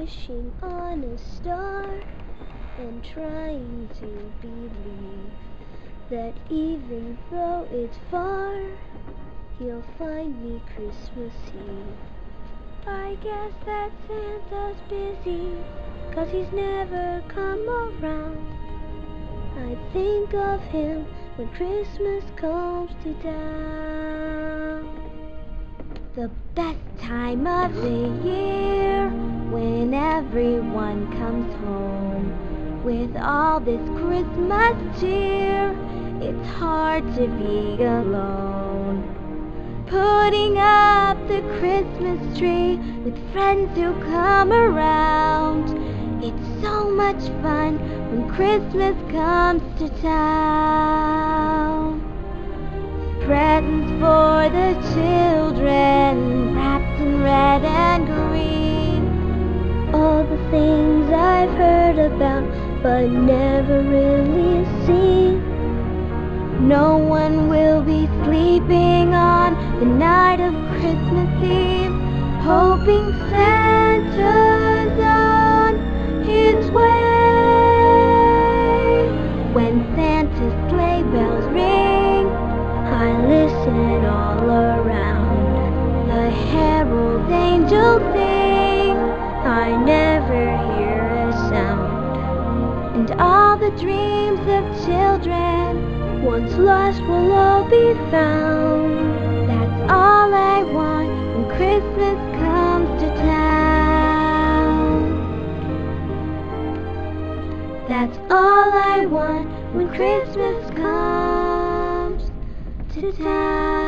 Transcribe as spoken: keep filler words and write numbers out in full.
wishing on a star and trying to believe that even though it's far, he'll find me Christmas Eve. I guess that Santa's busy, 'cause he's never come around. I think of him when Christmas comes to town. The best time of the year, when everyone comes home with all this Christmas cheer, it's hard to be alone. Putting up the Christmas tree with friends who come around. It's so much fun when Christmas comes to town. Presents for the children, wrapped in red and green. All the things I've heard about but never really seen. No one will be sleeping on the night of Christmas Eve, hoping Santa's on his way. When Santa's sleigh bells ring, I listen all around. The herald angels sing, I never hear a sound. And all the dreams of children once lost will all be found. That's all I want when Christmas comes to town. That's all I want when Christmas comes to town.